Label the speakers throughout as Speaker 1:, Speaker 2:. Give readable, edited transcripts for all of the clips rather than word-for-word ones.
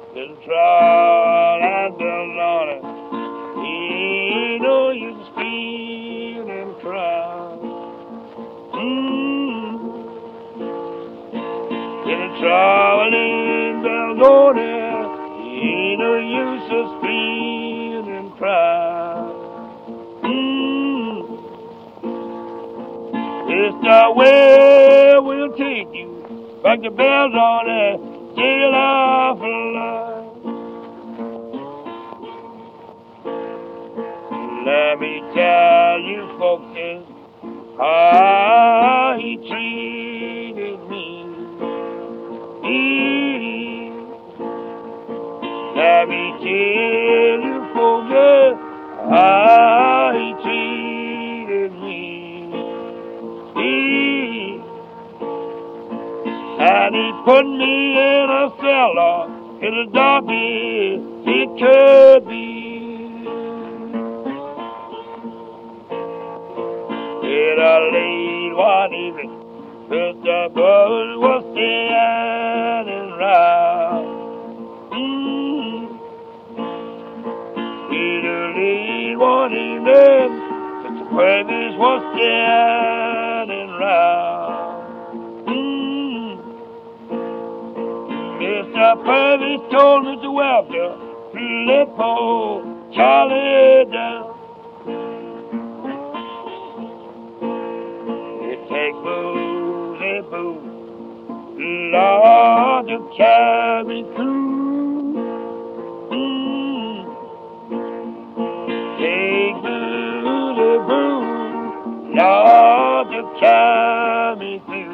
Speaker 1: Little trial and build on it. Ain't no use scream and cry. Little trial and build on it. Ain't no use to scream and cry. It's the way we'll take you back to bells on that jail of life. Let me tell you folks how he treated me. Let me tell you folks how he treated me. And he put me in a cellar in the darkest it could be. In a late one evening, Mr. Buzz was standing round. In a late one evening, Mr. Purvis was standing round. Mr. Purvis told Mr. Welker to let poor Charlie down. It takes booze and booze, Lord, to carry through. Take booze and booze, Lord, to carry through.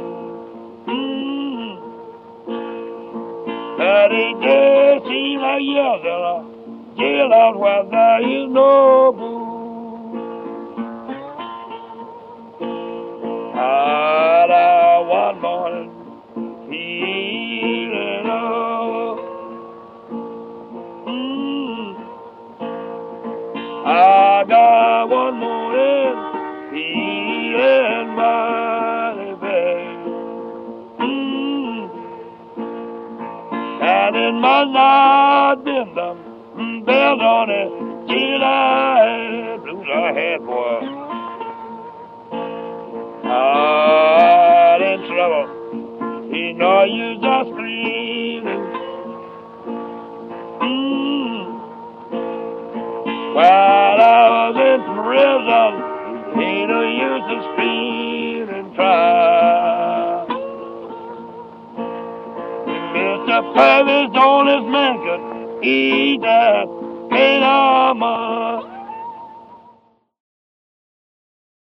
Speaker 1: But it just seems like years ago, jail out where there is no booze. One morning, feeling up. I got one morning, feeling mighty bad. And in my night, been them bells on it, till I had blues I had, boy. I'm in trouble. He know you just screaming. While I was in prison, ain't no use to scream and cry. Mr. Purvis, honest man, could eat that ain't how much.